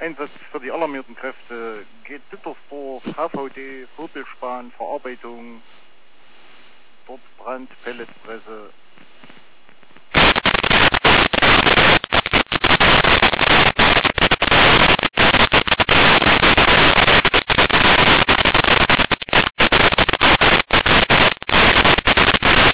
Einsatz für die alarmierten Kräfte geht Dittersdorf, HVD, Viertelspahn, Verarbeitung, dort Brand, Pelletpresse,